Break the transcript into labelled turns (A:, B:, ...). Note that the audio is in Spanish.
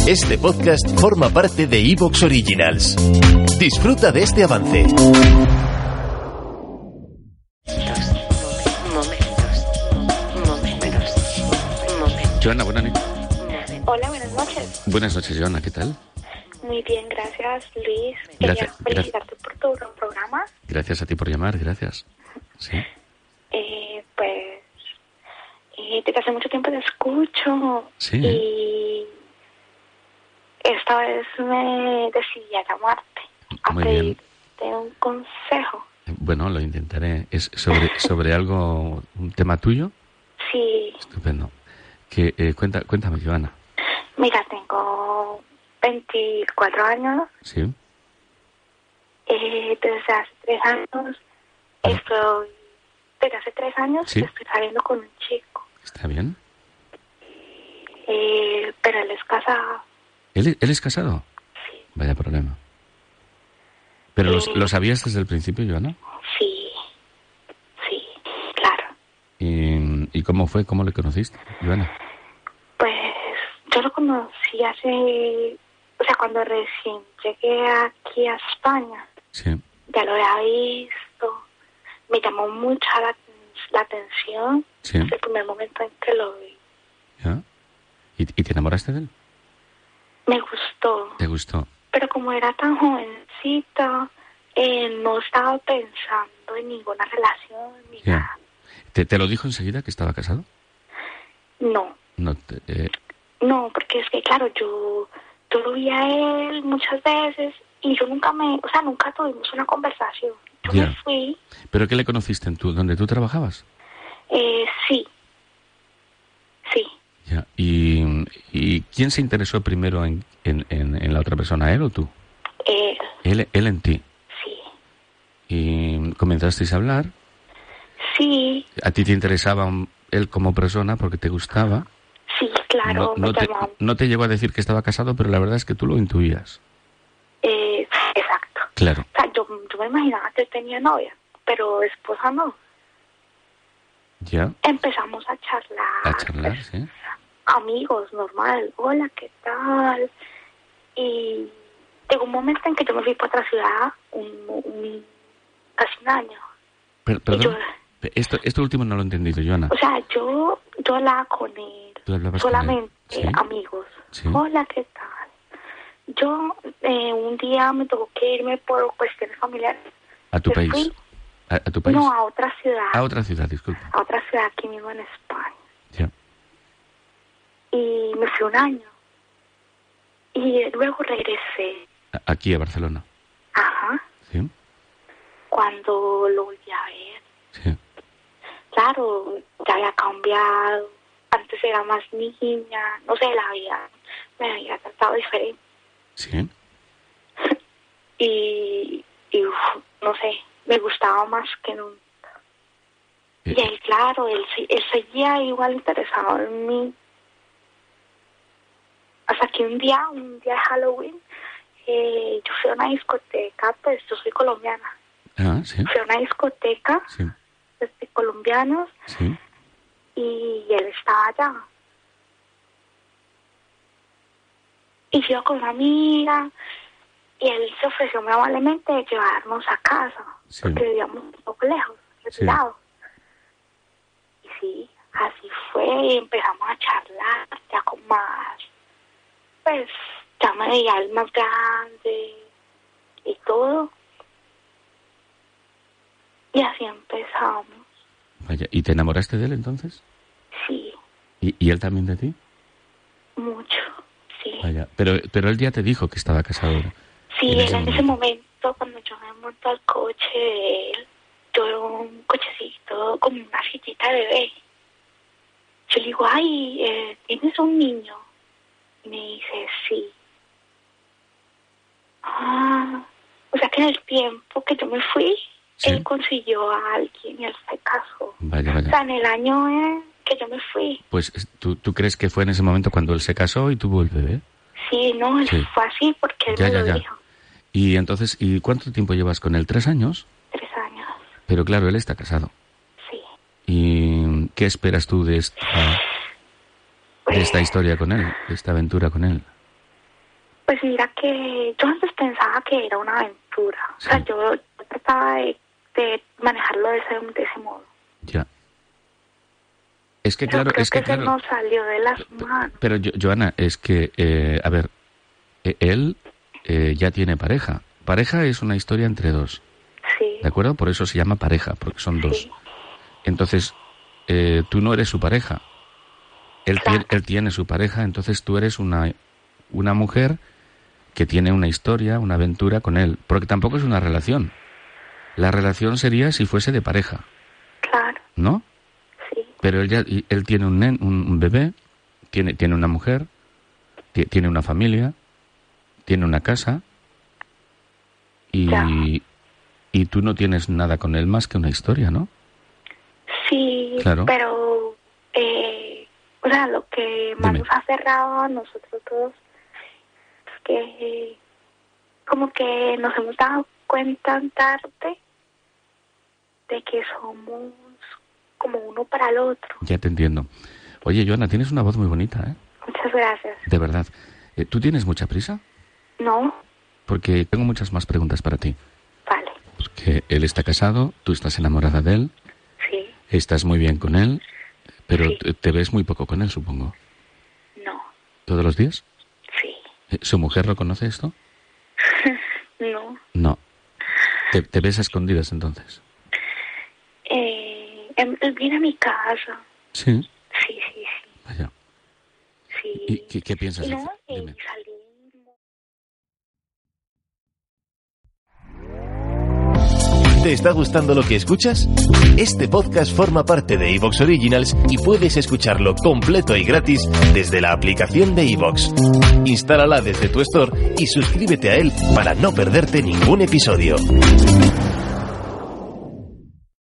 A: Este podcast forma parte de Evox Originals. Disfruta de este avance.
B: Joana, buenas noches.
C: Hola, buenas noches.
B: Buenas noches, Joana, ¿qué tal?
C: Muy bien, gracias, Luis. Quería felicitarte por tu programa.
B: Gracias a ti por llamar, gracias. Sí.
C: Desde hace mucho tiempo te escucho.
B: Sí.
C: Y esta vez me decidí a llamarte a
B: Muy bien.
C: pedirte un consejo.
B: Bueno, lo intentaré. ¿Es sobre algo, un tema tuyo?
C: Sí.
B: Estupendo. Cuéntame, Joana.
C: Mira, tengo 24 años.
B: Sí.
C: Desde hace 3 años desde hace 3 años
B: Sí.
C: estoy saliendo con un chico.
B: ¿Está bien?
C: Pero él es casado.
B: ¿Él es casado?
C: Sí.
B: Vaya problema. ¿Pero lo sabías desde el principio, Joana?
C: Sí, claro.
B: ¿Y cómo fue? ¿Cómo le conociste, Joana?
C: Pues yo lo conocí cuando recién llegué aquí a España.
B: Sí.
C: Ya lo había visto. Me llamó mucho la atención.
B: Sí.
C: Desde el primer momento en que lo vi.
B: ¿Ya? ¿Y te enamoraste de él?
C: Me gustó.
B: ¿Te gustó?
C: Pero como era tan jovencita, no estaba pensando en ninguna relación ni
B: Ya.
C: nada.
B: ¿Te lo dijo enseguida que estaba casado?
C: No. No, porque es que, claro, yo lo vi a él muchas veces y yo nunca tuvimos una conversación. Yo
B: Ya.
C: me fui.
B: ¿Pero qué le conociste donde tú trabajabas?
C: Sí.
B: Ya. ¿Y quién se interesó primero en la otra persona, él o tú? Él en ti.
C: Sí.
B: ¿Y comenzasteis a hablar?
C: Sí.
B: ¿A ti te interesaba él como persona porque te gustaba?
C: Sí, claro.
B: No te llegó a decir que estaba casado, pero la verdad es que tú lo intuías.
C: Exacto.
B: Claro.
C: O sea, yo me imaginaba que él tenía novia, pero esposa no.
B: Ya.
C: Empezamos a charlar.
B: A charlar, sí.
C: Amigos, normal. Hola, ¿qué tal? Y llegó un momento en que yo me fui para otra ciudad, casi un año.
B: Perdón, esto último no lo he entendido, Joana.
C: O sea, yo hablaba con él,
B: ¿Tú hablabas
C: solamente
B: con él? Sí.
C: amigos.
B: Sí.
C: Hola, ¿qué tal? Yo un día me tocó que irme por cuestiones familiares.
B: ¿A tu
C: Me
B: país?
C: fui.
B: ¿A tu país?
C: No, a otra ciudad.
B: A otra ciudad, disculpa.
C: A otra ciudad aquí mismo en España.
B: Ya.
C: Y me fui un año. Y luego regresé.
B: Aquí a Barcelona.
C: Ajá.
B: Sí.
C: Cuando lo volví a ver.
B: Sí.
C: Claro, ya había cambiado. Antes era más niña. No sé, me había tratado diferente.
B: Sí.
C: Y no sé, me gustaba más que nunca. Y él, claro, él seguía igual interesado en mí. Hasta que un día de Halloween, yo fui a una discoteca, pues yo soy colombiana.
B: Ah, sí.
C: Fui a una discoteca
B: Sí.
C: de colombianos
B: Sí.
C: y él estaba allá. Y yo iba con una amiga y él se ofreció muy amablemente de llevarnos a casa,
B: Sí.
C: porque vivíamos un poco lejos, retirados. Y sí, así fue, y empezamos a charlar ya con más, pues ya me veía el más grande y todo. Y así empezamos.
B: Vaya, ¿y te enamoraste de él entonces?
C: Sí,
B: ¿Y él también de ti?
C: mucho, sí.
B: Vaya, pero él ya te dijo que estaba casado.
C: Sí, en ese momento, cuando yo me monto al coche de él, yo veo un cochecito como una sillita de bebé. Yo le digo, ay, ¿tienes un niño? Y me dice, sí. O sea que en el tiempo que yo me fui,
B: Sí.
C: él consiguió a alguien y él se casó.
B: Vaya.
C: O sea, en el año que yo me fui.
B: Pues ¿tú crees que fue en ese momento cuando él se casó y tuvo el bebé?
C: Sí, no, él
B: Sí.
C: fue así porque él me lo dijo.
B: Y entonces, ¿y cuánto tiempo llevas con él? ¿3 años?
C: 3 años.
B: Pero claro, él está casado.
C: Sí.
B: ¿Y qué esperas tú de esta historia con él, de esta aventura con él?
C: Pues mira que yo antes pensaba que era una aventura. Sí. O sea, yo trataba de manejarlo de ese modo.
B: Ya. Es que claro,
C: es que claro, se nos salió de las manos.
B: Pero Joana, es que, a ver, él ya tiene pareja. Pareja es una historia entre dos.
C: Sí.
B: ¿De acuerdo? Por eso se llama pareja, porque son dos. Entonces, tú no eres su pareja. Él tiene su pareja, entonces tú eres una mujer que tiene una historia, una aventura con él. Porque tampoco es una relación. La relación sería si fuese de pareja.
C: Claro.
B: ¿No?
C: Sí.
B: Pero él tiene un bebé, tiene una mujer, tiene una familia, tiene una casa y tú no tienes nada con él más que una historia, ¿no?
C: Sí,
B: claro.
C: Pero o sea, lo que más nos ha cerrado a nosotros todos es que como que nos hemos dado cuenta tarde de que somos como uno para el otro.
B: Ya te entiendo. Oye, Joana, tienes una voz muy bonita, ¿eh?
C: Muchas gracias.
B: De verdad. ¿Tú tienes mucha prisa?
C: No.
B: Porque tengo muchas más preguntas para ti.
C: Vale.
B: Porque él está casado, tú estás enamorada de él.
C: Sí.
B: Estás muy bien con él, pero
C: sí.
B: Te ves muy poco con él, supongo.
C: No.
B: ¿Todos los días?
C: Sí.
B: ¿Su mujer lo conoce esto?
C: No.
B: No. ¿Te ves a escondidas entonces?
C: Él viene a mi casa.
B: ¿Sí?
C: Sí.
B: Vaya.
C: Sí.
B: ¿Y qué piensas hacer?
C: Dime.
A: ¿Te está gustando lo que escuchas? Este podcast forma parte de iVoox Originals y puedes escucharlo completo y gratis desde la aplicación de iVoox. Instálala desde tu store y suscríbete a él para no perderte ningún episodio.